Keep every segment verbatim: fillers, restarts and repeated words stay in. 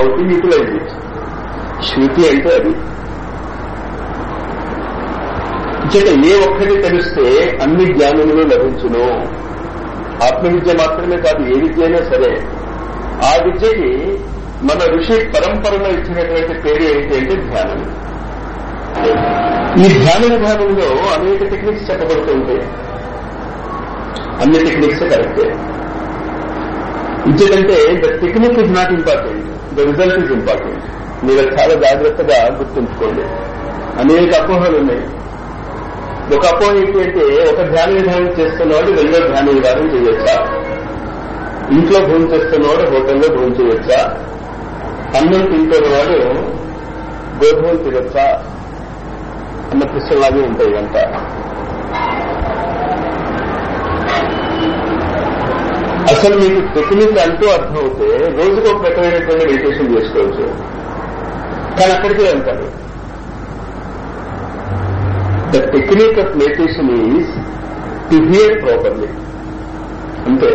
To utilise it. శృతి అంటే అది. ఇచ్చట ఏ ఒక్కటి తెలిస్తే అన్ని జ్ఞానములు లభించును. ఆత్మవిద్య మాత్రమే కాదు, ఏ విద్య అయినా సరే. ఆ విద్యకి మన ఋషి పరంపరలో ఇచ్చినటువంటి పేరు ఏంటి అంటే ధ్యానం. ఈ ధ్యాన విధానంలో అనేక టెక్నిక్స్ చెప్పబడుతుంటాయి. అన్ని టెక్నిక్స్ కరెక్టే. ఇంకేంటంటే the technique is not important, the result is important. మీరు చాలా జాగ్రత్తగా గుర్తుంచుకోండి. అనేక అపోహలు ఉన్నాయి. ఒక అపోహ ఏంటి అంటే ఒక ధ్యాన విధానం చేస్తున్నవాడు రెండో ధ్యాన విధానం చేయొచ్చా, ఇంట్లో భోజనం చేస్తున్నవాడు హోటల్లో భోజనం చేయొచ్చా, అన్నం తింటున్నవాడు గోధుమలు తినొచ్చా అన్న ప్రశ్నలాగే ఉంటాయి అంతా. అసలు మీకు టెక్నిక్ అంటూ అర్థం అవుతే రోజుకు ఒక రకమైనటువంటి మెడిటేషన్ చేసుకోవచ్చు. కానీ అక్కడికే వెళ్తారు. The technique of meditation is to hear properly. అంతే,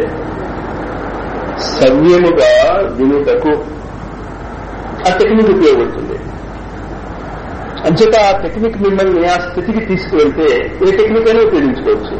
సవ్యముగా వినుటకు ఆ టెక్నిక్ ఉపయోగపడుతుంది. అంచేత ఆ టెక్నిక్ మిమ్మల్ని ఆ స్థితికి తీసుకువెళ్తే ఏ టెక్నిక్ అయినా ఉపయోగించుకోవచ్చు.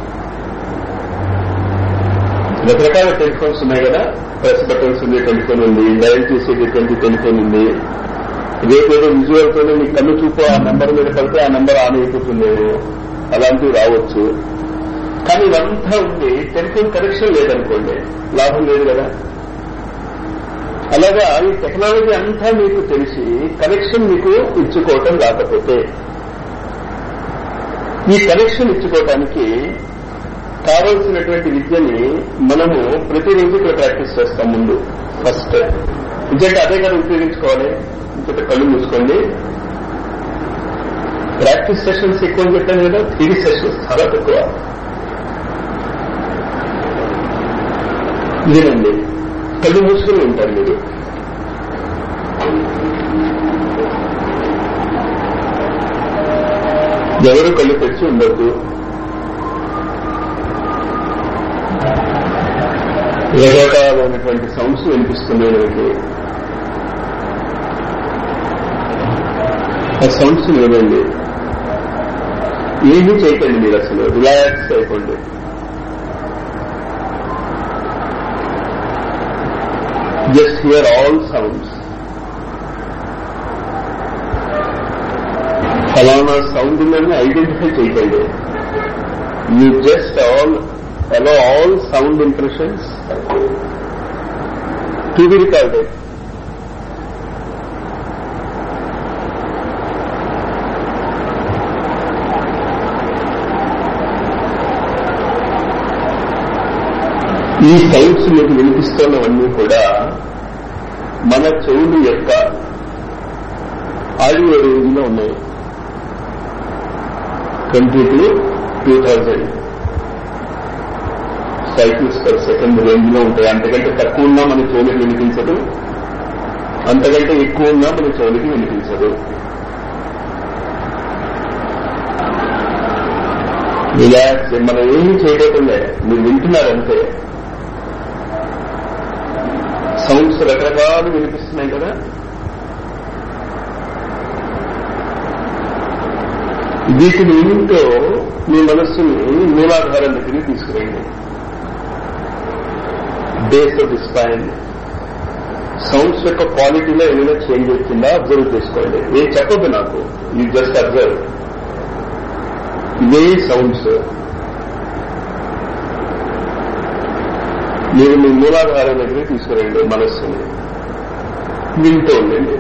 రకరకాల టెలిఫోన్స్ ఉన్నాయి కదా, ప్రెస్ బటన్స్ ఉంది, టెలిఫోన్ ఉంది, డయల్ చేసేటటువంటి టెలిఫోన్ ఉంది. రేపేదో విజువల్ తోనే మీ కన్ను చూపు ఆ నెంబర్ మీద పడితే ఆ నెంబర్ ఆన్ అయిపోతుంది. అలాంటివి రావచ్చు. కానీ ఇదంతా ఉంది, టెలిఫోన్ కనెక్షన్ లేదనుకోండి, లాభం లేదు కదా. అలాగా ఈ టెక్నాలజీ అంతా మీకు తెలిసి కనెక్షన్ మీకు ఇచ్చుకోవటం రాకపోతే, ఈ కనెక్షన్ ఇచ్చుకోవటానికి కావలసినటువంటి విద్యని మనము ప్రతిరోజు ఇక్కడ ప్రాక్టీస్ చేస్తాం. ముందు ఫస్ట్ ఎందుకంటే అదే కదా ఉపయోగించుకోవాలి. ఇంకొక కళ్ళు మూసుకోండి. ప్రాక్టీస్ సెషన్స్ ఎక్కువ అని చెప్పాను కదా, థియరీ సెషన్స్ చాలా తక్కువ. లేదండి, కళ్ళు మూసుకుని ఉంటారు మీరు. ఎవరు కళ్ళు తెచ్చి ఉండద్దు. రకరకాలైనటువంటి సౌండ్స్ వినిపిస్తున్నాయి మనకి. ఆ సౌండ్స్ వినండి. ఏమీ చేయకండి, మీరు అసలు రిలాక్స్ అయిపోండి. Just hear all sounds. ఫలానా సౌండ్ ఉందని ఐడెంటిఫై చేయకండి. You just all allow all sound impressions to be recorded. ఈ సౌండ్స్ మీకు వినిపిస్తున్నవన్నీ కూడా మన చెవులు యొక్క ఆడియో రేంజ్ లో ఉన్నాయి. Twenty to two thousand cycles per second range లో ఉంటాయి. అంతకంటే తక్కువ ఉన్నా మన చెవులకి వినిపించదు, అంతకంటే ఎక్కువ ఉన్నా మన చెవులకి వినిపించదు. రిలాక్స్. మనం ఏమీ చేయలేకుండా మీరు వింటున్నారంటే సౌండ్స్ రకరకాలు వినిపిస్తున్నాయి కదా. వీటిని వింటూ మీ మనస్సుని మూలాధారం దగ్గరికి తీసుకురండి. Base of the spine. Sounds యొక్క క్వాలిటీలో ఏమైనా చేంజ్ వచ్చిందా అబ్జర్వ్ చేసుకోండి. ఏం చెప్పొద్దు నాకు, యూ జస్ట్ అబ్జర్వ్. ఇవే సౌండ్స్ మీరు మీ మూలాధారం దగ్గరికి తీసుకురండి. మనస్సుని వింటూ ఉండండి.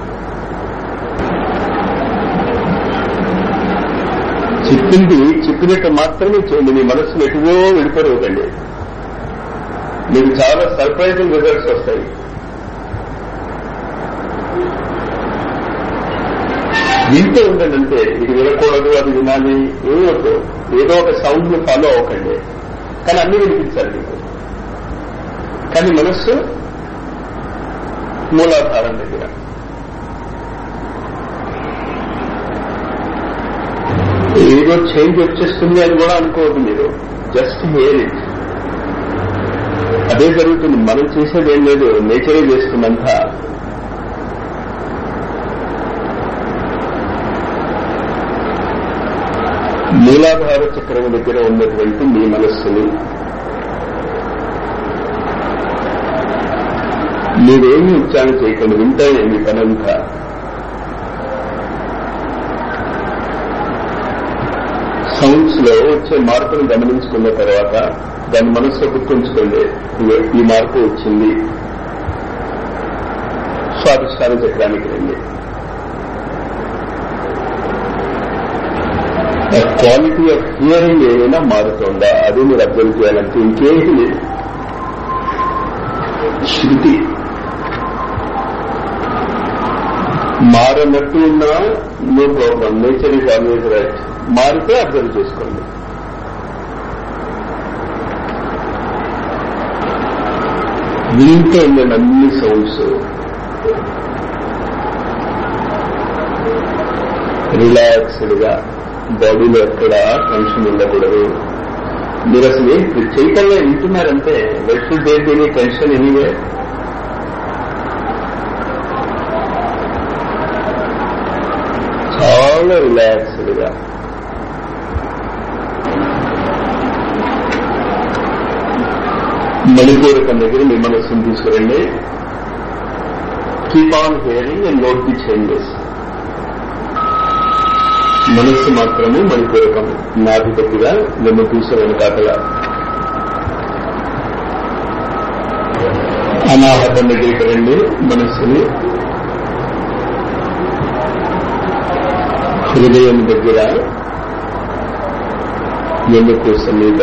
చెప్పింది చెప్పినట్టు మాత్రమే చేయండి. మీ మనస్సును ఎటువో వెళ్ళిపోవకండి. మీకు చాలా సర్ప్రైజింగ్ రిజల్ట్స్ వస్తాయి. వింటూ ఉండండి అంతే. ఇది వినకూడదు, అది వినాలి ఏమవుతూ ఏదో ఒక సౌండ్ ని ఫాలో అవ్వకండి. కానీ అన్ని వినిపించాలి మీకు. కానీ మనస్సు మూలాధారం దగ్గర. ఏదో చేంజ్ వచ్చేస్తుంది అని కూడా అనుకోవద్దు మీరు. Just hear it. అదే జరుగుతుంది. మనం చేసేది ఏం లేదు, నేచరే చేస్తుందంతా. మూలాధార చక్రం దగ్గర ఉన్నటువంటి మీ మనస్సుని మీరేమీ ఉచ్చారణ చేయకుండా వింటాయి మీ పనంతా. సౌండ్స్ లో వచ్చే మార్పును గమనించుకున్న తర్వాత దాని మనసులో గుర్తుంచుకోండి, ఈ మార్పు వచ్చింది. స్వాధిష్టాన చక్రానికి రండి. క్వాలిటీ ఆఫ్ హియరింగ్ ఏమైనా మారుతుందా అది మీరు అబ్జర్వ్ చేయాలంటే ఇంకేంటి లేదు. శృతి మారనట్టు ఉన్నా no problem, nature is always right. మారితే అబ్జర్వ్ చేసుకోండి. వింటూ ఉండండి అన్ని సౌండ్స్. రిలాక్స్డ్ గా, బాడీలో ఎక్కడ టెన్షన్ ఉండకూడదు. మీరు అసలు ఏం చైతన్యం వింటున్నారంటే what should there be any tension anyway. చాలా రిలాక్స్డ్ గా మణిపూరకం దగ్గర మీ మనస్సును తీసుకురండి. Keep on hearing and note the changes. మనస్సు మాత్రమే మణిపూరకం, నాభిపతిగా నిన్ను పూస వెనుకాకలా. అనాహతం దగ్గరికి రండి. మనస్సుని హృదయం దగ్గర వెన్నుపూస మీద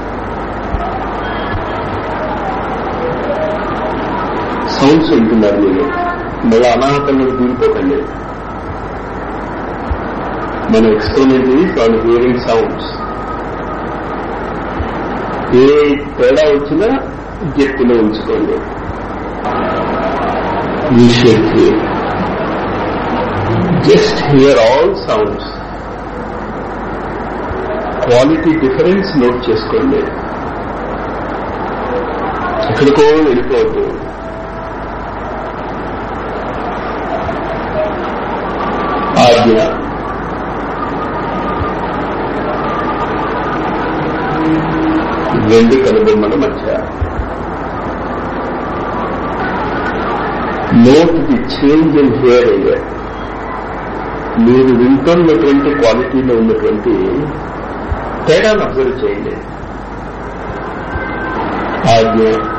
సౌండ్స్ వింటున్నారు మీరు. మళ్ళీ అనాహతంలో దూరిపోకండి. మన experiment is on hearing sounds. ఏ తేడా వచ్చినా గట్టిలో ఉంచుకోండి. You should hear, just hear all sounds. Quality difference note చేసుకోండి. ఎక్కడికో వెళ్ళిపోవద్దు. ఆజ్ఞ రెండు కనుబొమ్మల మధ్య. Note the change in hearing. మీరు వింటున్నటువంటి క్వాలిటీలో ఉన్నటువంటి తేడాను అబ్జర్వ్ చేయండి. ఆజ్ఞ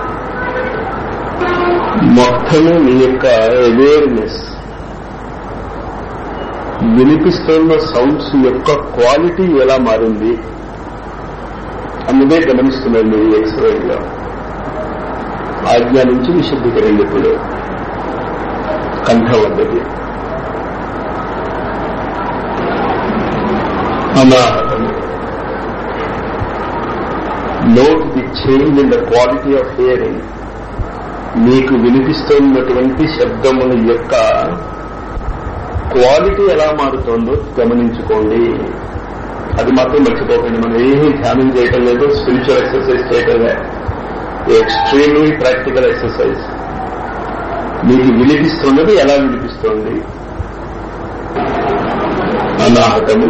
మొత్తము మీ యొక్క అవేర్నెస్ వినిపిస్తున్న సౌండ్స్ యొక్క క్వాలిటీ ఎలా మారింది అన్నదే గమనిస్తున్నాను ఈ ఎక్స్‌రేయింగ్ లో. ఆజ్ఞ నుంచి విశుద్ధికి రండి. ఇప్పుడు కంఠం వద్దకి అనాహతం. Note the change in the quality of hearing. మీకు వినిపిస్తున్నటువంటి శబ్దముల యొక్క క్వాలిటీ ఎలా మారుతోందో గమనించుకోండి. అది మాత్రం మర్చిపోకండి. మనం ఏమీ ధ్యానం చేయటం లేదు, స్పిరిచువల్ ఎక్సర్సైజ్ చేయటమే, ఎక్స్ట్రీమ్లీ ప్రాక్టికల్ ఎక్సర్సైజ్. మీకు వినిపిస్తున్నది ఎలా వినిపిస్తోంది. అనాహతము,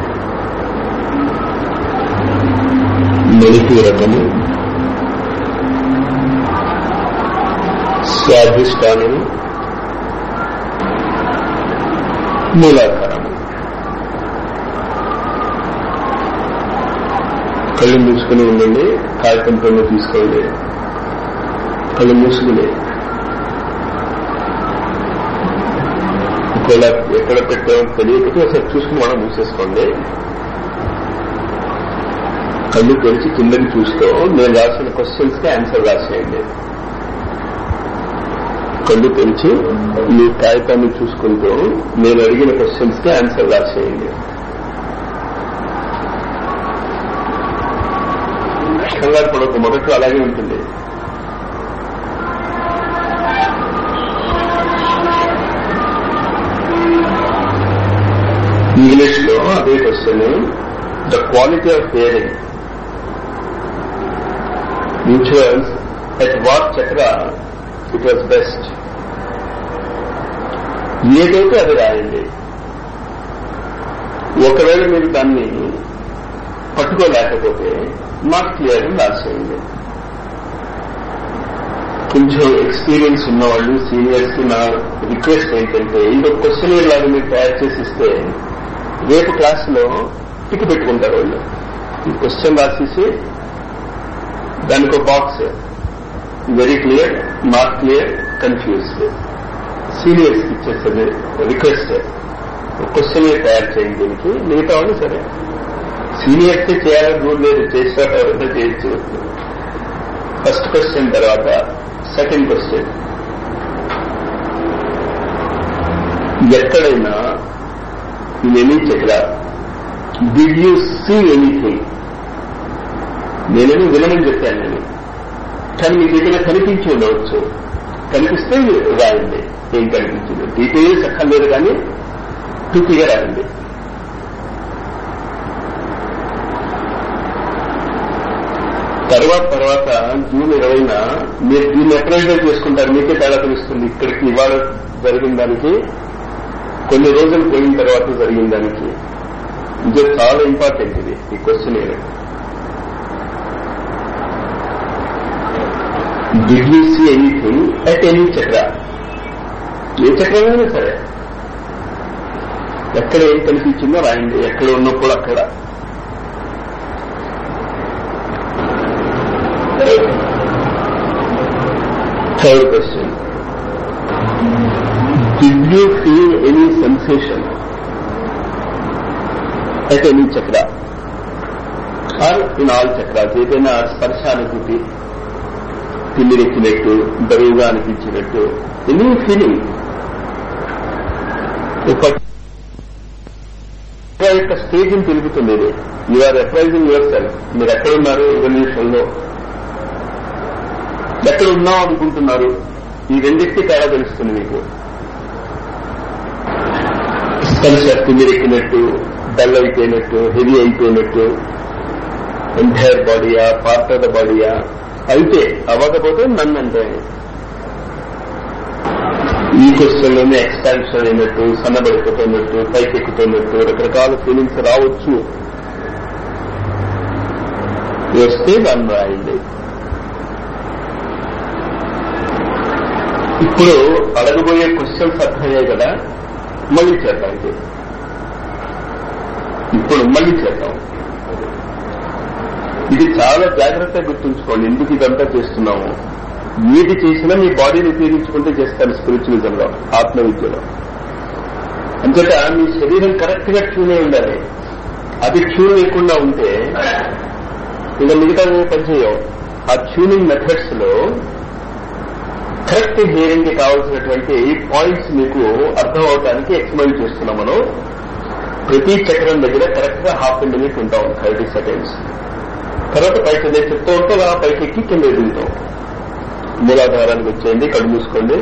మణిపూరకము, స్వాధిష్టానము, మూలాధారము. కళ్ళు మూసుకుని ఉండండి. కాగితంతో తీసుకోండి. కళ్ళు మూసుకుని ఒకవేళ ఎక్కడ పెట్టామో తెలియకపోతే ఒకసారి చూసుకుని మనం మూసేసుకోండి. కళ్ళు తెరిచి కిందకి చూస్తూ నేను రాసిన క్వశ్చన్స్ కి ఆన్సర్ రాసేయండి. కళ్ళు తెరిచి మీ కాగితాన్ని చూసుకుంటూ నేను అడిగిన క్వశ్చన్స్ కి ఆన్సర్ రాసేయండి. కంగారు పడక, మొదట్లో అలాగే ఉంటుంది. ఇంగ్లీష్ లో అదే question. The quality of hearing which was at what chakra it was best. ఏదైతే అది రాయండి. ఒకవేళ మీరు దాన్ని పట్టుకోలేకపోతే నాట్ క్లియర్ రాసేయండి. కొంచెం ఎక్స్పీరియన్స్ ఉన్నవాళ్ళు సీనియర్స్ నా రిక్వెస్ట్ ఏంటంటే ఇంకొక క్వశ్చన్ లాగా మీరు తయారు చేసి ఇస్తే రేపు క్లాసులో టిక్ పెట్టుకుంటారు వాళ్ళు. ఈ క్వశ్చన్ రాసేసి దానికి ఒక box very clear, not clear, confused seniors ఇచ్చేస్తుంది రిక్వెస్ట్. ఒక క్వశ్చన్ తయారు చేయండి దీనికి. మిగతా వాళ్ళు సరే సీనియర్స్ చేయాలని రూల్ లేదు, చేసిన ఎవరైనా చేయొచ్చు. ఫస్ట్ క్వశ్చన్ తర్వాత సెకండ్ క్వశ్చన్, ఎక్కడైనా any chakra did you see anything? నేనేమి వినమని చెప్పాను నేను, కానీ మీ దగ్గర కనిపించి ఉండవచ్చు. కనిపిస్తే రాయండి ఏం కనిపించింది. డీటెయిల్స్ అక్కర్లేదు కానీ టూకీగా రాయండి. తర్వాత తర్వాత జూన్ ఇరవైన మీరు దీన్ని ఎప్రైజల్ చేసుకుంటారు, మీకే తేడా తెలుస్తుంది. ఇక్కడికి ఇవాళ జరిగిన దానికి కొన్ని రోజులు పోయిన తర్వాత జరిగిన దానికి. ఇది చాలా ఇంపార్టెంట్ ఇది ఈ question. Did you see anything at any chakra? ఏ చక్రమైనా సరే ఎక్కడ ఏం కనిపించిందో రాయండి, ఎక్కడ ఉన్నప్పుడు అక్కడ. Third question, did you feel any sensation at any chakra or in all chakras? ఏదైనా స్పర్శానుభూతి, తిమ్మిరెక్కినట్టు, బరువుగా అనిపించినట్టు, ఎనీ ఫీలింగ్. యొక్క స్టేజ్ని తెలుపుతుంది ఇది. You are apprising yourself. మీరు ఎక్కడున్నారు ఎవల్యూషన్లో, ఎక్కడ ఉన్నాం అనుకుంటున్నారు, ఈ రెండింటికి తేడా తెలుస్తుంది మీకు. స్పర్శ తిమ్మిరెక్కినట్టు, డల్ అయిపోయినట్టు, హెవీ అయిపోయినట్టు, ఎంటైర్ బాడీయా, పార్ట్ ఆఫ్ ద బాడీయా? అయితే అవ్వకపోతే నన్ను అంటే ఈ క్వశ్చన్ లోనే ఎక్స్పాన్షన్ అయినట్టు, సన్నబడిపోతున్నట్టు, పైకెక్కుతున్నట్టు రకరకాల ఫీలింగ్స్ రావచ్చు. వస్తే దాన్ని రాయండి. ఇప్పుడు అడగబోయే క్వశ్చన్స్ అర్థమయ్యాయి కదా, మళ్ళీ చేద్దాం. ఇప్పుడు మళ్ళీ చేద్దాం. ఇది చాలా జాగ్రత్తగా గుర్తుంచుకోండి. ఎందుకు ఇదంతా చేస్తున్నాము? ఏది చేసినా మీ బాడీని ఉపయోగించుకుంటే చేస్తారు స్పిరిచువలిజంలో, ఆత్మవిద్యలో. అంతేత మీ శరీరం కరెక్ట్ గా ట్యూన్ అయి ఉండాలి. అది ట్యూన్ లేకుండా ఉంటే ఇక మిగతా పనిచేయవు. ఆ ట్యూనింగ్ మెథడ్స్ లో కరెక్ట్ హియరింగ్ కి కావాల్సినటువంటి పాయింట్స్ మీకు అర్థం అవడానికి ఎక్స్ప్లెయిన్ చేస్తున్నాం మనం. ప్రతి చక్రం దగ్గర కరెక్ట్ గా హాఫ్ ఎ మినిట్ ఉంటాం, థర్టీ సెకండ్స్. తర్వాత పైకి నేను చెప్తూ ఉంటే అలా పైకి ఎక్కి కింద ఎదుగుతాం. మూలాధారానికి వచ్చేయండి, కళ్ళు మూసుకోండి.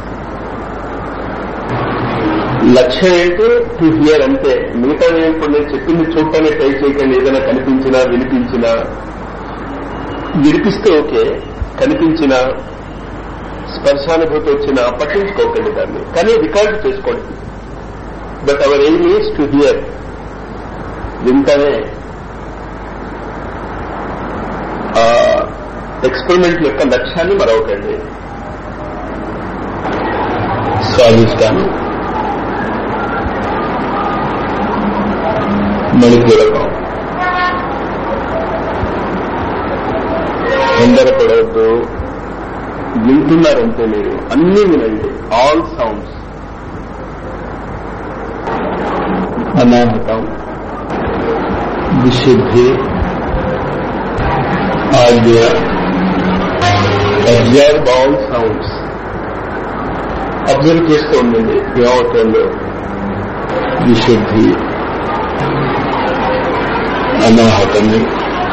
లక్ష్యం ఏంటి? టు హియర్ అంతే. మిగతా ఇప్పుడు నేను చెప్పింది చూడటానికి ట్రై చేయకండి. ఏదైనా కనిపించినా, వినిపించినా, వినిపిస్తే ఓకే, కనిపించినా, స్పర్శానుభూతి వచ్చినా పట్టించుకోకండి దాన్ని, కానీ రికార్డు చేసుకోండి. But our aim is to hear. వింటనే ఆ ఎక్స్పెరిమెంట్ యొక్క లక్ష్యాన్ని మరొకండి. స్వాదిష్టాన్ని, మణిపూరకం, తొందరపడవద్దు. వింటున్నారంటే మీరు అన్నీ వినండి, ఆల్ సౌండ్స్. అనాహతం, విశుద్ధి, ఆజ్ఞ, అబ్జర్వ్ ఆల్ సౌండ్స్. అబ్జర్వ్ చేస్తూ ఉండండి ఏమవుతుందో. విశుద్ధి, అనాహతము,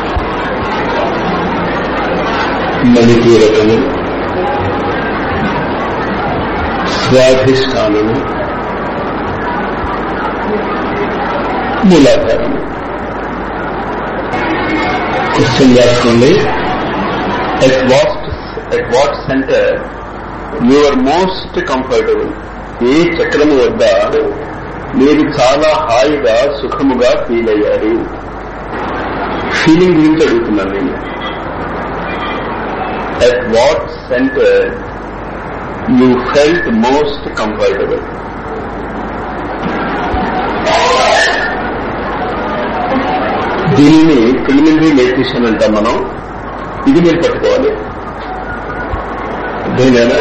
మణిపూరకము, స్వాధిష్టానము, మూలాధారము. క్వశ్చన్ రాసుకోండి. At what at what centre you are most comfortable? ఏ చక్రము వద్ద మీరు చాలా హాయిగా సుఖముగా ఫీల్ అయ్యారు? ఫీలింగ్ గురించి అడుగుతున్నాను నేను. At what centre you felt most comfortable? దీనిని ప్రిలిమినరీ మెడిటేషన్ అంటాం మనం. ఇది మీరు పట్టుకోవాలి. దేనినా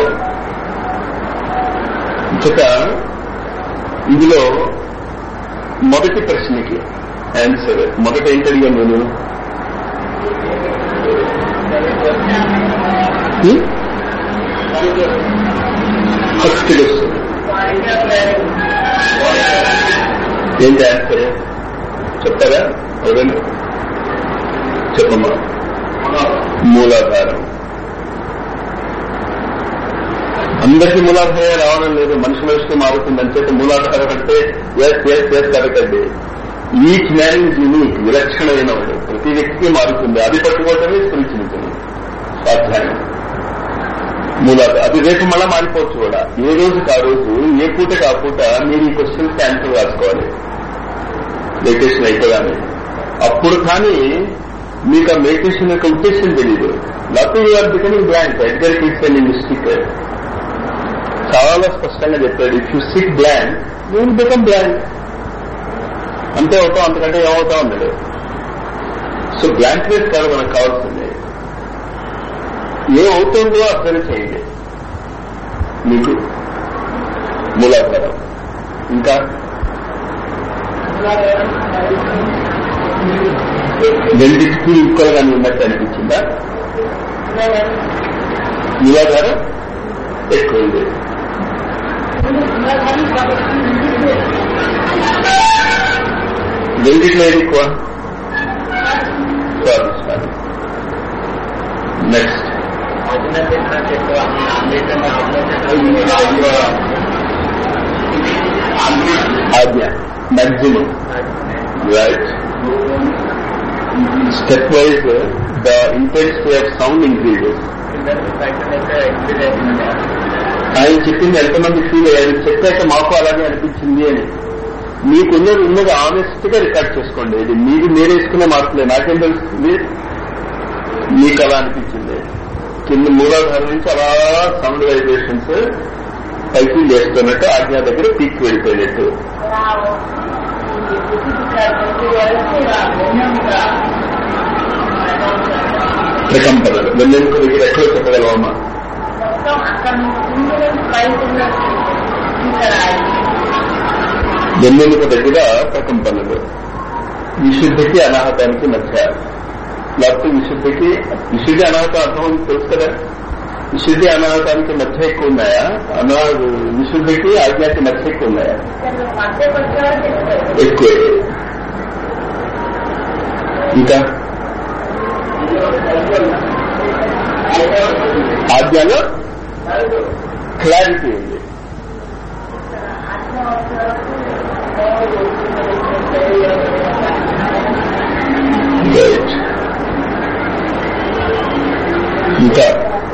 ఇంకొక ఇందులో మొదటి ప్రశ్నకి ఆన్సర్. మొదట ఏంటి అడిగాను నేను? ఫస్ట్ వస్తుంది ఏంటి ఆన్సర్ చెప్తారా? ఎవరైనా చెప్పమ్మా. మూలాధారం. అందరికీ మూలాధారం రావడం లేదు. మనిషి మనిషికి మారుతుంది. అంచేత మూలాధారం అంటే ఎస్ ఎస్ ఎస్ కరెక్టండి. ఈచ్ మ్యాన్ ఈజ్ యూనిక్, విలక్షణమైన వాడు. ప్రతి వ్యక్తికి మారుతుంది. అది పట్టుకోవటమే స్పిరిచువలిజం, స్వాధ్యాయం. మూలాధారం అది రేపు మళ్ళా మారిపోవచ్చు కూడా. ఏ రోజుకి ఆ రోజు, ఏ పూటకి ఆ పూట మీరు ఈ క్వశ్చన్స్ ఆన్సర్ రాసుకోవాలి మెడిటేషన్ అయిపోగానే. అప్పుడు కానీ మీకు ఆ మెడిటేషన్ యొక్క ఉద్దేశం తెలియదు. లేకపోతే you're becoming blank. Edgar Keats and mystic చాలా స్పష్టంగా చెప్పాడు. If you sit blank you will become blank. అంతే అవుతాం, అంతకంటే ఏమవుతా ఉన్నాడు. సో బ్లాంక్నెస్ కాదు మనకు కావాల్సింది. ఏమవుతుందో అర్థం చేయండి. మీకు మూలాధారం. ఇంకా రెండింటికి ఈక్వల్గానే ఉన్నట్టు అనిపించిందా? మూలాధారం ఎక్కువ ఉంది. రెండింటిలో ఏది ఎక్కువ? స్వాదిష్టాన్ని. నెక్స్ట్ ఆజ్ఞ, maximum. Right. Stepwise the intensity of sound increases. ఆయన చెప్పింది ఎంతమంది ఫీల్ అయ్యారు? చెప్పాక మాకు అలాగే అనిపించింది అని. మీకున్నది ఉన్నది ఆనెస్ట్ గా రికార్డ్ చేసుకోండి. ఇది మీరు మీరేసుకునే మార్పులే. నాకేం తెలుస్తుంది మీకు అలా అనిపించింది? కింద మూలాధారం నుంచి అలా సౌండ్ వైబ్రేషన్స్ పైకి లేస్తున్నట్టు, ఆజ్ఞా దగ్గర పీక్ వెళ్ళిపోయినట్టు. ప్రకంపనలు వెన్నెముక దగ్గర ఎక్కడో చెప్పగలవమ్మా? వెన్నెముక దగ్గర ప్రకంపనలు. విశుద్ధికి అనాహతానికి మధ్య. లేకపోతే విశుద్ధికి విశుద్ధి అనాహత అర్థం తెలుసు కదా. విశుద్ధి అనాహతానికి మధ్య ఎక్కువ ఉన్నాయా? అనా విశుద్ధికి ఆజ్ఞాకి మధ్య ఎక్కువ ఉన్నాయా? ఎక్కువే. ఇంకా ఆజ్ఞలో క్లారిటీ ఉంది. రైట్. ఇంకా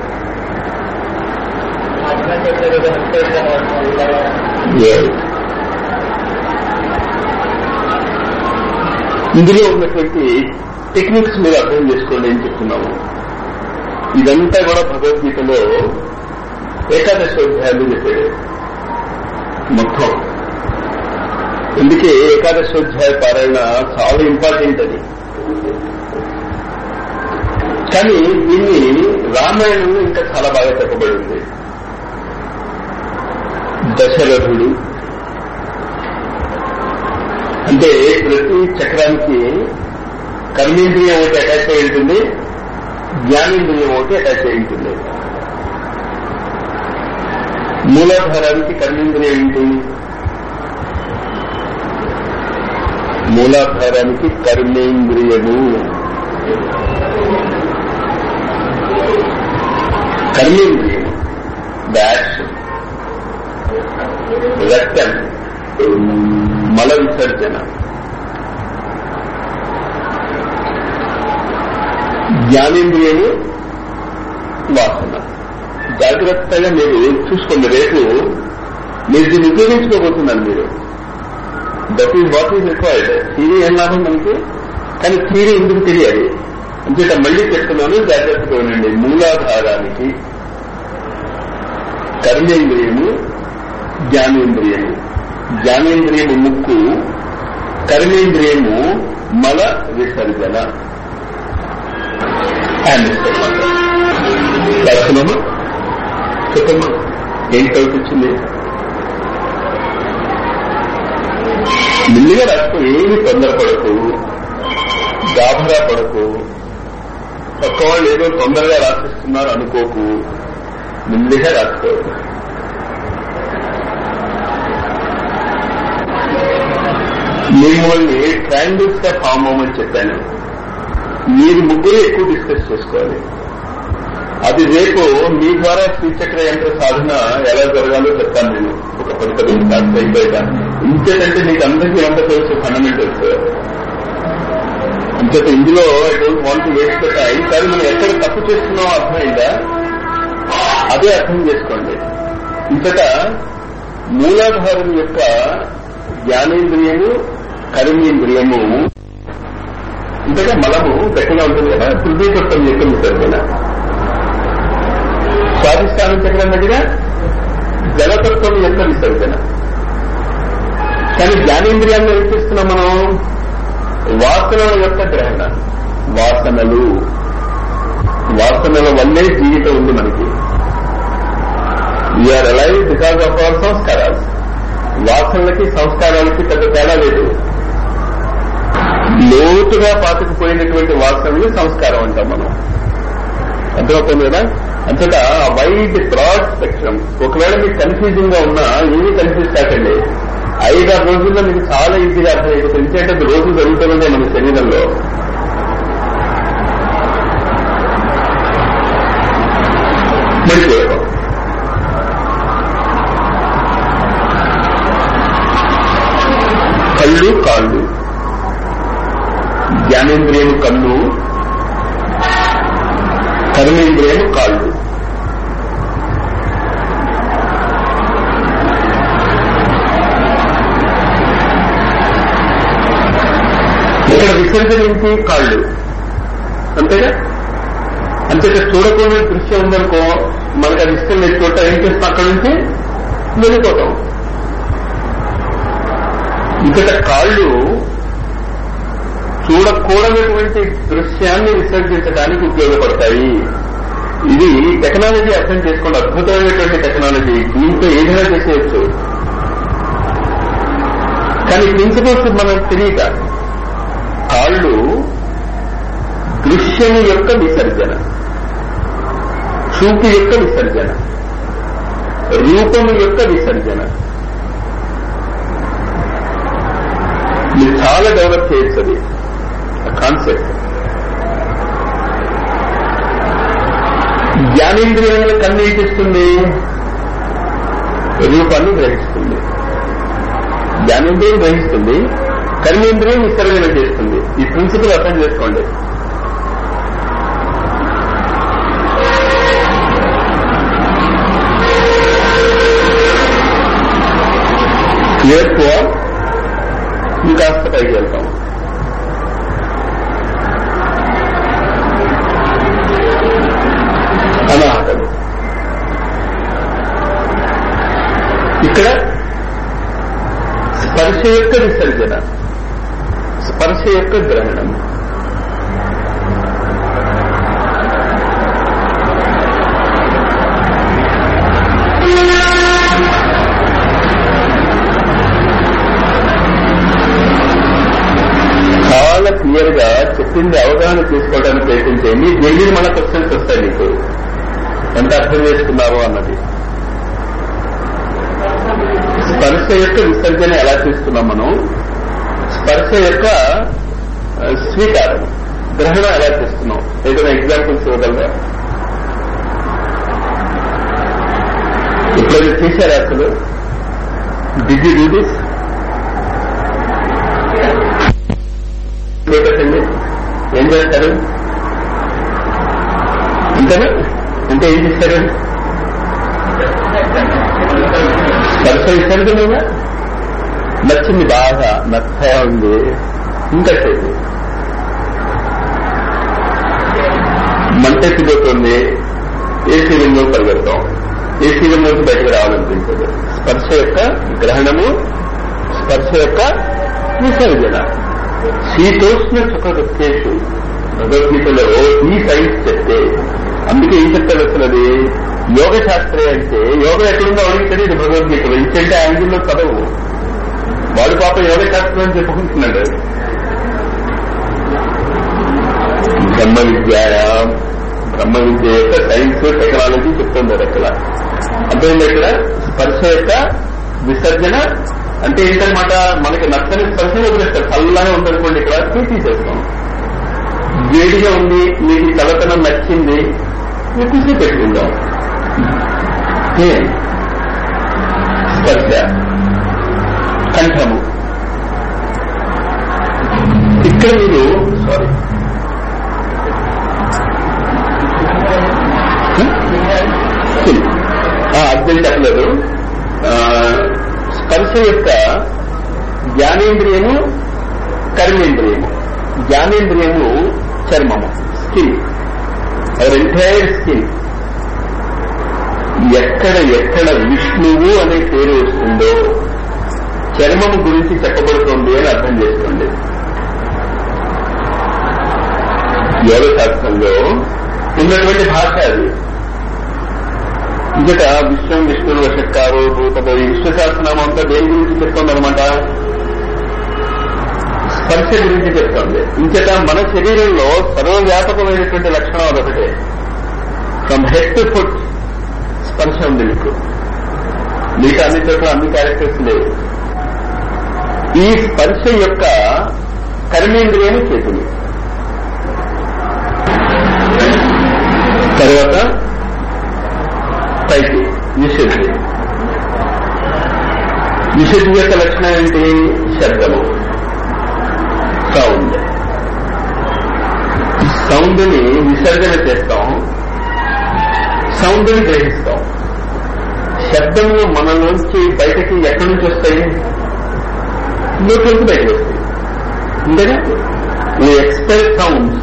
ఇందులో ఉన్నటువంటి టెక్నిక్స్ మీరు అర్థం చేసుకోండి ఏం చెప్తున్నాము. ఇదంతా కూడా భగవద్గీతలో ఏకాదశోధ్యాయాలు చెప్పాడు మొత్తం. అందుకే ఏకాదశోధ్యాయ పారాయణ చాలా ఇంపార్టెంట్ అది. కానీ దీన్ని రామాయణంలో ఇంకా చాలా బాగా చెప్పబడింది. దశరథుడు అంటే ప్రతి చక్రానికి కర్మేంద్రియం ఒకటి అటాచ్ అయి ఉంటుంది, జ్ఞానేంద్రియం ఒకటి అటాచ్ అయి ఉంటుంది. మూలాధారానికి కర్మేంద్రియం ఏంటి? మూలాధారానికి కర్మేంద్రియము. కర్మేంద్రియం డాష్ రక్తం, మల విసర్జన. జ్ఞానేంద్రియము వాసన. జాగ్రత్తగా మీరు చూసుకోండి. రేపు మీరు దీన్ని ఉపయోగించుకోబోతున్నారు మీరు. That is what is required. ఇది ఏం లాభం మనకి? కానీ థియరీ ఎందుకు తెలియాలి అంచేత మళ్లీ చెప్తున్నాను, జాగ్రత్తగా ఉండండి. మూలాధారానికి కర్మేంద్రియము, జ్ఞానేంద్రియము. జ్ఞానేంద్రియము ముక్కు, కర్మేంద్రియము మల విసర్జన. రాస్తున్నామా? చెప్పమ్మా, ఏం డౌట్ వచ్చింది? మెల్లిగా రాసుకో, ఏమి తొందరపడకు, గాభరా పడకు. పక్క వాళ్ళు ఏదో తొందరగా రాసిస్తున్నారు అనుకోకు, మెల్లిగా రాసుకో. మిమ్మల్ని ట్రయాంగిల్స్ గా ఫామ్ అవ్వమని చెప్పాను. మీరు ముగ్గురు ఎక్కువ డిస్కస్ చేసుకోవాలి. అది రేపు మీ ద్వారా శ్రీచక్ర యంత్ర సాధన ఎలా జరగాలో చెప్తాను నేను ఒక పది పదిహేను సార్లు అయిపోయా. ఇంకేంటంటే మీకు అందరికీ ఎంత తెలుసు ఫండమెంటల్స్. అంచేత ఇందులో I don't want to waste the time. కానీ మనం ఎక్కడ తప్పు చేస్తున్నామో అర్థమైందా, అదే అర్థం చేసుకోండి. ఇంతట మూలాధారం యొక్క జ్ఞానేంద్రియము, కర్మేంద్రియము, ఇంతగా మలము గట్టిగా ఉంటుంది కదా, పృథ్వీతత్వం యొక్క విసర్జన. స్వాధిష్టానం చక్రం దగ్గర జలతత్వం యొక్క విసర్జన. కానీ జ్ఞానేంద్రియాల్లో ఏం చేస్తున్నాం మనం? వాసనల యొక్క గ్రహణ. వాసనలు, వాసనల వల్లే జీవితం ఉంది మనకి. We're alive because of our సంస్కారాలు. వాసనలకి సంస్కారాలకి పెద్ద తేడా లేదు. లోతుగా పాతుకుపోయినటువంటి వాసనలు సంస్కారం అంటాం మనం. అర్థమవుతుంది కదా? అంతటా వైడ్ బ్రాడ్ స్పెక్ట్రమ్. ఒకవేళ మీకు కన్ఫ్యూజింగ్ గా ఉన్నా ఏమీ కన్ఫ్యూజ్ కాకండి. ఐదారు రోజుల్లో మీకు చాలా ఈజీగా అర్థమైపోతుంది. ఎందుకంటే అది రోజు జరుగుతుందే మన శరీరంలో. మరిపోయాం కళ్ళు, కాళ్ళు. జ్ఞానేంద్రియము కళ్ళు, కర్మేంద్రియము కాళ్ళు. ఇక్కడ విసర్జనించి కాళ్ళు, అంతేగా? అంతేగా చూడకూడని దృశ్యం ఉందనుకో, మనకు అది ఇష్టం లేదు చోట, ఏం చేస్తాం? అక్కడి నుంచి వెళ్ళిపోతాం. ఇక్కడ కాళ్ళు చూడకూడనటువంటి దృశ్యాన్ని విసర్జించడానికి ఉపయోగపడతాయి. ఇది టెక్నాలజీ అర్థం చేసుకోండి. అద్భుతమైనటువంటి టెక్నాలజీ. దీంతో ఏదైనా చేసేయచ్చు. కానీ ప్రిన్సిపల్స్ మనకు తెలియక కాళ్ళు దృశ్యం యొక్క విసర్జన, చూపు యొక్క విసర్జన, రూపము యొక్క విసర్జన. మీరు చాలా డెవలప్ చేయొచ్చు అది కాన్సెప్ట్. జ్ఞానేంద్రియంలో కన్ను ఏం చేస్తుంది? రూపాన్ని గ్రహిస్తుంది. జ్ఞానేంద్రియం గ్రహిస్తుంది, కర్మేంద్రియం విసర్జన చేస్తుంది. ఈ ప్రిన్సిపల్ అర్థం చేసుకోండి. ఎక్కువ ఇంకాస్త పైకి వెళ్తాం. అనాహతలు. ఇక్కడ స్పర్శ యొక్క విసర్జన, స్పర్శ యొక్క గ్రహణం. చాలా క్లియర్ గా చెప్పింది అవగాహన చేసుకోవడానికి ప్రయత్నించేయండి. దీని మన క్వశ్చన్స్ వస్తాయి మీకు, ఎంత అర్థం చేసుకున్నారో అన్నది. స్పర్శ యొక్క విసర్జన ఎలా చేస్తున్నాం మనం? స్పర్శ యొక్క స్వీకారం, గ్రహణ ఎలా చేస్తున్నాం? ఏదైనా ఎగ్జాంపుల్స్ ఇవ్వగలరా? ఇప్పుడు చేశారు అసలు? Did you do this? పెట్టండి, ఏం చేస్తారు? అంతేనా? అంటే ఏం చేస్తారు? స్పర్శ నచ్చింది, బాగా మెత్తగా ఉంది, ఇంకా సేపు మంట ఎత్తిపోతుంది, ఏసీ రూమ్లో పరిగెడతాం, ఏసీ రూమ్ నుంచి బయటకు రావాలనిపించదు. స్పర్శ యొక్క గ్రహణము, స్పర్శ యొక్క విసర్జన. శీతోష్ణ సుఖ దుఃఖేషు భగవద్గీతలో ఈ సైన్స్ చెప్తే, అందుకే ఏం చెప్తారు అసలు అది యోగ శాస్త్రే అంటే, యోగం ఎక్కడుందో అడిగి తెలియదు భగవద్గీతలో. ఇంకంటే యాంగిల్లో చదవు, వాడు పాప యోగ శాస్త్రం అని చెప్పుకుంటున్నాడు. బ్రహ్మ విద్య బ్రహ్మ విద్య యొక్క సైన్స్ టెక్నాలజీ చెప్తున్నారు అక్కడ. అర్థమైంది ఇక్కడ స్పర్శ యొక్క విసర్జన అంటే ఏంటన్నమాట, మనకి నచ్చని స్పర్శ వదిలేస్తారు. చల్లగా ఉందనుకోండి, ఇక్కడ తీసేస్తాం. వేడిగా ఉంది, మీకు చల్లతనం నచ్చింది, ఎక్కువసేపు పెట్టుకుందాం. స్పర్శ. కంఠము, ఇక్కడ మీరు సారీ అర్థం చెప్పలేదు. స్పర్శ యొక్క జ్ఞానేంద్రియము, కర్మేంద్రియము. జ్ఞానేంద్రియము చర్మము, స్కిన్, అవర్ ఎంటైర్ స్కిన్. ఎక్కడ ఎక్కడ విష్ణువు అనే పేరు వస్తుందో చర్మము గురించి చెప్పబడుతోంది అని అర్థం చేసుకోండి. యోగ శాస్త్రంలో ఉన్నటువంటి భాష అది. ఇంకట విశ్వం విష్ణుడు వశక్కారో భూతపో, ఈ విష్ణు శాస్త్రనామం అంతా దేని గురించి చెప్తోందనమాట, స్పర్శ గురించి చెప్తోంది. ఇంకట మన శరీరంలో సర్వవ్యాపకమైనటువంటి లక్షణం అదొకటే. ఫ్రమ్ హెడ్ టు ఫుట్ స్పర్శ ఉంది మీకు. మీకు అన్ని చోట్ల అన్ని క్యారెక్టర్స్ లేవు. ఈ స్పర్శ యొక్క కర్మేంద్రియం చేతులు. తర్వాత పైకి విశుద్ధి. విశుద్ధి యొక్క లక్షణం ఏంటి, శబ్దము, సౌండ్. సౌండ్ ని విసర్జన చేస్తాం, సౌండ్ ని గ్రహిస్తాం. శబ్దము మన నుంచి బయటకి ఎక్కడి నుంచి వస్తాయి, నోటి నుంచి బయటకు వస్తాయి. అంతేనా, వీ ఎక్స్పెల్ సౌండ్స్.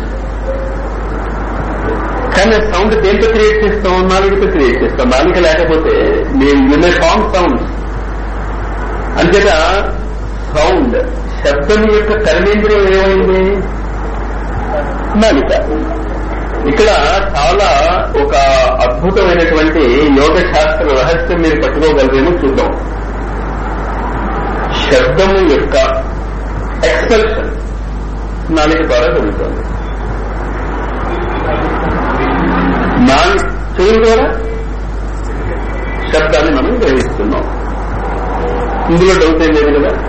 కానీ సౌండ్ దేంతో క్రియేట్ చేస్తాం, నాలుగుతో క్రియేట్ చేస్తాం. నాలుగు లేకపోతే మేము వినే సాంగ్ సౌండ్స్. అంతేగా సౌండ్, శబ్దం యొక్క కర్మేంద్రియం ఏమైంది, నాలుక. ఇక్కడ చాలా ఒక అద్భుతమైనటువంటి యోగ శాస్త్ర రహస్యం మీరు పట్టుకోగలరేమో చూద్దాం. శబ్దము యొక్క ఎక్స్పెల్షన్ నాలుక ద్వారా జరుగుతుంది. నాలుగు చెవుల ద్వారా శబ్దాన్ని మనం గ్రహిస్తున్నాం. ఇందులో డౌట్ ఏం లేదు కదా.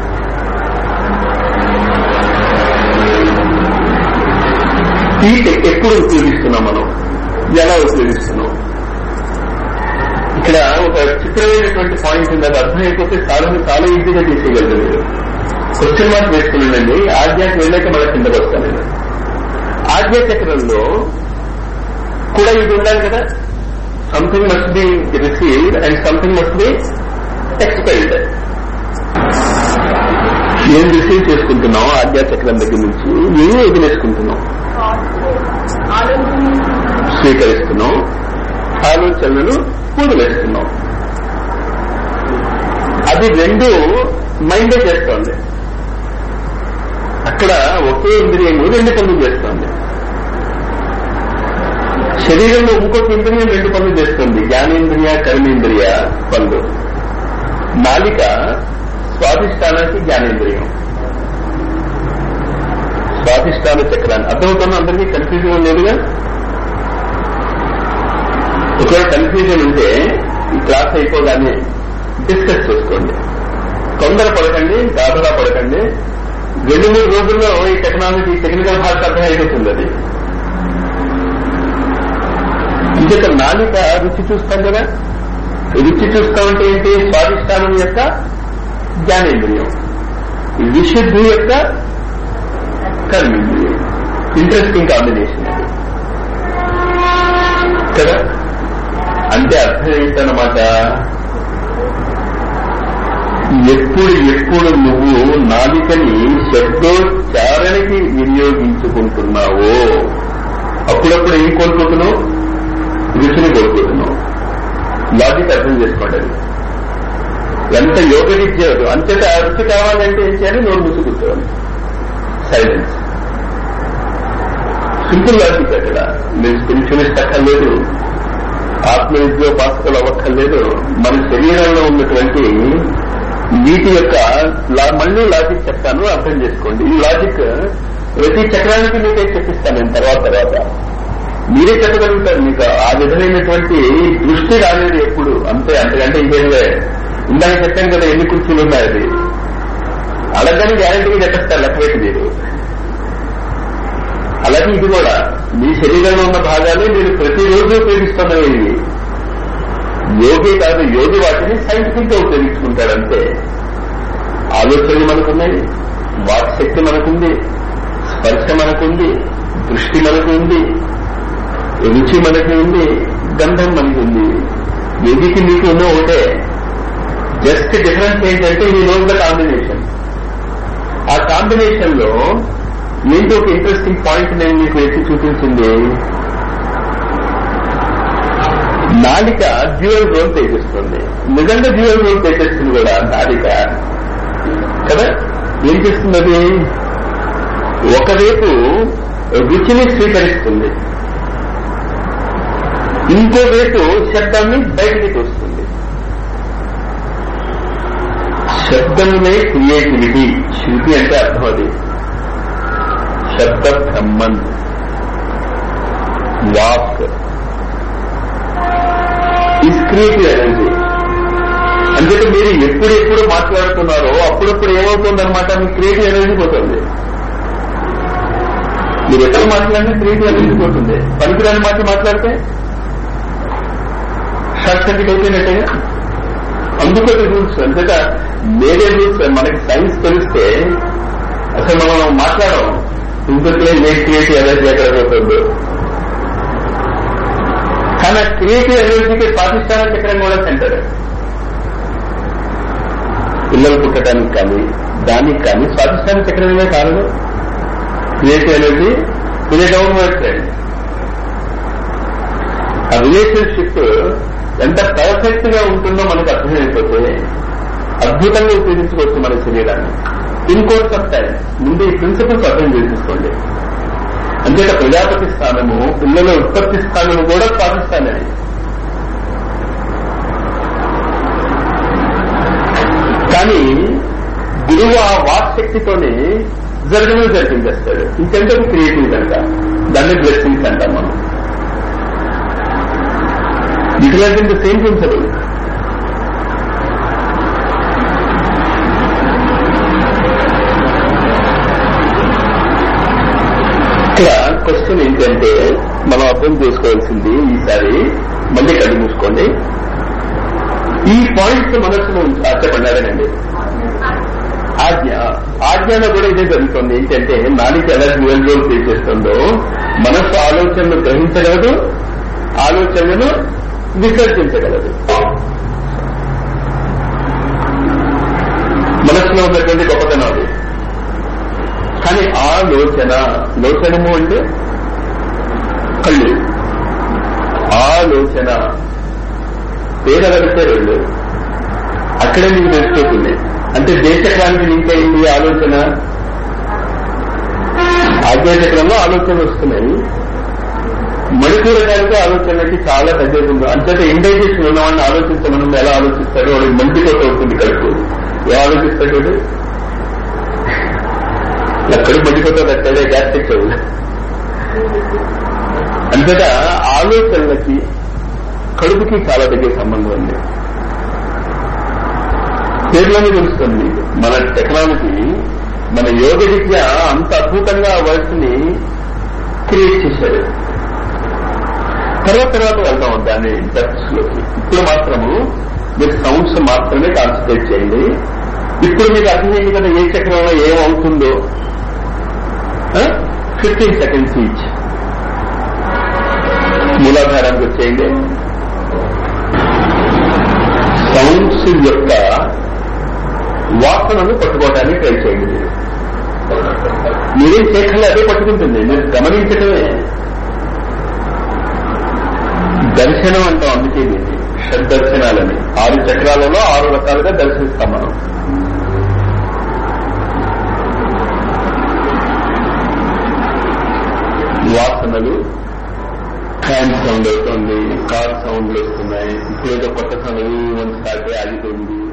ఈ ఎప్పుడు ఉపయోగిస్తున్నాం మనం, ఎలా ఉపయోగిస్తున్నాం? ఇక్కడ ఒక చిత్రమైనటువంటి పాయింట్ ఉంది. అది అర్థమైపోతే చాలా చాలా ఈజీగా తీసేయగలరు మీరు. క్వశ్చన్ మార్క్ వేసుకున్నానండి. ఆజ్ఞాకి వెళ్ళాక మళ్ళీ కిందకు వస్తాను నేను. ఆజ్ఞా చక్రంలో కూడా ఇది ఉండాలి కదా. Something must be received and something must be expelled. ఏం రిసీవ్ చేసుకుంటున్నాం ఆజ్ఞా చక్రం దగ్గర నుంచి, ఏం వదిలేసుకుంటున్నాం, స్వీకరిస్తున్నాం, ఆలోచనలను వదిలేస్తున్నాం. అది రెండు మైండే చేస్తోంది. అక్కడ ఒకే ఇంద్రియము రెండు పనులు చేస్తోంది. శరీరంలో ఇంకొక ఇంద్రియం రెండు పనులు చేస్తుంది, జ్ఞానేంద్రియ కర్మేంద్రియ పనులు. నాలిక స్వాధిష్టానానికి జ్ఞానేంద్రియం, స్వాధిష్టాన చక్రాన్ని. అర్థమవుతున్నా అందరికీ? కన్ఫ్యూజన్ లేదుగా. ఒకవేళ కన్ఫ్యూజన్ ఉంటే ఈ క్లాస్ అయిపోగానే డిస్కస్ చేసుకోండి. తొందర పడకండి, గాబరా పడకండి. రెండు మూడు రోజుల్లో ఈ టెక్నాలజీ టెక్నికల్ భాష అర్థం అయిపోతుంది. అది ఇంకొక నాలిక రుచి చూస్తాం కదా. రుచి చూస్తామంటే ఏంటి, స్వాధిష్టానం యొక్క జ్ఞానేంద్రియం, విశుద్ధి యొక్క కర్మేంద్రియం. ఇంట్రెస్టింగ్ కాంబినేషన్ అది కదా. అంటే అర్థం ఏంటన్నమాట, ఎప్పుడు ఎప్పుడు నువ్వు నాలికని శబ్దోచ్చారణకి వినియోగించుకుంటున్నావో అప్పుడప్పుడు ఏం కోల్పోతున్నావు? రుచిని కోల్పోతున్నావు. లాజిక్ అర్థం చేసుకోండి. అది ఎంత యోగ విద్య. అంతేత ఆ రుచి కావాలంటే ఏం చేయాలి? నోరు మూసి కూర్చోవాలి. సైలెన్స్. Simple logic. అక్కడ మీరు స్పిరిచువలిస్ట్ అక్కర్లేదు, ఆత్మవిద్యోపాసకులు అవ్వక్కర్లేదు. మన శరీరంలో ఉన్నటువంటి వీటి యొక్క మళ్ళీ లాజిక్ చెప్తాను, అర్థం చేసుకోండి. ఈ లాజిక్ ప్రతి చక్రానికి మీకే చెప్పిస్తాను నేను తర్వాత తర్వాత. మీరే చెప్పగలుగుతారు. మీకు ఆ విధమైనటువంటి దృష్టి రాలేదు ఎప్పుడు. అంతే, అంతకంటే ఇంకేంటే ఇందాక చెప్పాను కదా ఎన్ని కుర్చీలు ఉన్నాయి. అది అడగని గ్యారెంటీగా చెప్పేస్తారు లెక్క పెట్టి మీరు. అలాగే ఇది కూడా మీ శరీరంలో ఉన్న భాగాలే మీరు ప్రతిరోజు ఉపయోగిస్తున్నవి. ఇవి యోగి కాదు, యోగి వాటిని సైంటిఫిక్ గా ఉపయోగించుకుంటాడు. అంతే. ఆలోచనలు మనకున్నాయి, వాక్ శక్తి మనకుంది, స్పర్శ మనకుంది, దృష్టి మనకు ఉంది, రుచి మనకి ఉంది, గంధం మనకి ఉంది. యోగికి మీకు ఉన్న ఒకటే. జస్ట్ డిఫరెన్స్ ఏంటంటే ఈ రోజుల కాంబినేషన్. ఆ కాంబినేషన్ లో ఏంటి ఒక ఇంట్రెస్టింగ్ పాయింట్ నేను మీకు ఎత్తి చూపించింది. నాలిక డ్యూయల్ రోల్ చేసేస్తుంది. నిజంగా డ్యూయల్ రోల్ చేసేస్తుంది కూడా నాలిక కదా. ఏం చేస్తున్నది? ఒకవైపు రుచిని స్వీకరిస్తుంది, ఇంకోవైపు శబ్దాన్ని బయటికి తోస్తుంది. శబ్దమునే క్రియేటివిటీ. శృతి అంటే అర్థం అది. శబ్ద బ్రహ్మన్, వాక్ ఈజ్ క్రియేటివ్ ఎనర్జీ. అంటే మీరు ఎప్పుడెప్పుడు మాట్లాడుతున్నారో అప్పుడప్పుడు ఏమవుతుందన్నమాట, మీకు క్రియేటివ్ ఎనర్జీ పోతుంది. మీరు ఎక్కడ మాట్లాడినా క్రియేటివ్ ఎనర్జీ పోతుంది. పనికిరాని మాట మాట్లాడితే షార్ట్ సర్క్యూట్ అయిపోయినట్టుగా. అందుకే రూల్స్. అంతేగా వేరే రూల్స్. మనకి సైన్స్ తెలిస్తే అసలు మనం మాట్లాడడం ఇంకొకలే ఏ క్రియేటివ్ ఎనర్జీ ఎక్కడ పోతుందో. కానీ క్రియేటివ్ ఎనర్జీకి స్వాధిష్టాన చక్రం కూడా సెంటర్. పిల్లలు పుట్టడానికి కానీ దానికి కానీ స్వాధిష్టాన చక్రమే కారణం. క్రియేటివ్ ఎనర్జీ ఇది డౌన్వర్డ్ ట్రెండ్. ఆ రిలేషన్షిప్ ఎంత పర్ఫెక్ట్ గా ఉంటుందో మనకు అర్థమైపోతే అద్భుతంగా ఉపయోగించుకోవచ్చు మన శరీరాన్ని. ఇన్ కోర్స్ ఆఫ్ టైం ముందు ఈ ప్రిన్సిపల్స్ అర్థం చేసుకోండి. అంతేత ప్రజాపతి స్థానము, పిల్లల ఉత్పత్తి స్థానము కూడా స్వాధిష్టానమే. కానీ గురువు ఆ వాక్ శక్తితోనే జరగడం జరిపించేస్తాడు. ఇంకంటే క్రియేటివ్ అంట, దాన్ని బ్లెస్సింగ్స్ అంటాం మనం. ఇట్లాంటి ద సేమ్ ప్రిన్సిపల్. ఇక్కడ క్వశ్చన్ ఏంటంటే మనం అర్థం చేసుకోవాల్సింది ఈసారి మళ్ళీ కళ్ళు మూసుకోండి. ఈ పాయింట్స్ మనసులో చెప్పండి. ఆజ్ఞ ఆజ్ఞలో కూడా ఇదే జరుగుతుంది. ఏంటంటే నాలుక ఎలా డ్యూయల్ రోల్ ప్లే చేస్తుందో మనస్సు ఆలోచనలు గ్రహించగలదు, ఆలోచనలను విసర్జించగలదు. మనస్సులో ఉన్నటువంటి గొప్పతనం అది. కానీ ఆలోచన, లోచనము అంటే కళ్ళు, ఆలోచన పేరగలితే రెండు, అక్కడే మీకు తెలిసిపోతుంది. అంటే దేశకానికి లింక్ అయింది ఆలోచన. ఆజ్ఞాచక్రంలో ఆలోచనలు వస్తున్నాయి, మణిపూరకానికి ఆలోచనకి చాలా పెద్దది ఉంది. అంతటా ఇండైజెషన్ ఉన్నవాడిని ఆలోచించమని ఎలా ఆలోచిస్తాడో వాడికి మంటితో అవుతుంది కడుపు. ఏ ఆలోచిస్తాడు? ఎక్కడ మంటితో కట్టాడే గ్యాస్ట్రిక్ అవ్వదు. అంతటా ఆలోచనలకి కడుపుకి చాలా దగ్గర సంబంధం ఉంది. పేర్లోనే తెలుస్తుంది. మన టెక్నాలజీ, మన యోగ విద్య అంత అద్భుతంగా వర్డ్స్ ని క్రియేట్ చేశాడు. తర్వాత తర్వాత వెళ్దాం దాని డెప్త్స్ లోకి. ఇప్పుడు మాత్రము మీరు సౌండ్స్ మాత్రమే కాన్సన్ట్రేట్ చేయండి. ఇప్పుడు మీకు అర్థమైంది కదా ఏ చక్రంలో ఏమవుతుందో. Fifteen seconds each. మూలాధారానికి వచ్చేయండి. సౌండ్స్ యొక్క వాసనను పట్టుకోవడానికి ట్రై చేయండి. మీరు మీరేం చేయగల అదే పట్టుకుంటుంది, మీరు గమనించడమే. దర్శనం అంటాం. అందుకే దీన్ని షడ్దర్శనాలని. ఆరు చక్రాలలో ఆరు రకాలుగా దర్శిస్తాం మనం. వాసనలు, ఫ్యాన్ సౌండ్ అవుతుంది, కార్ సౌండ్లు వస్తున్నాయి, ఇప్పుడు ఏదో కొత్త సౌండ్ స్టార్ట్ ఆగిపోయింది,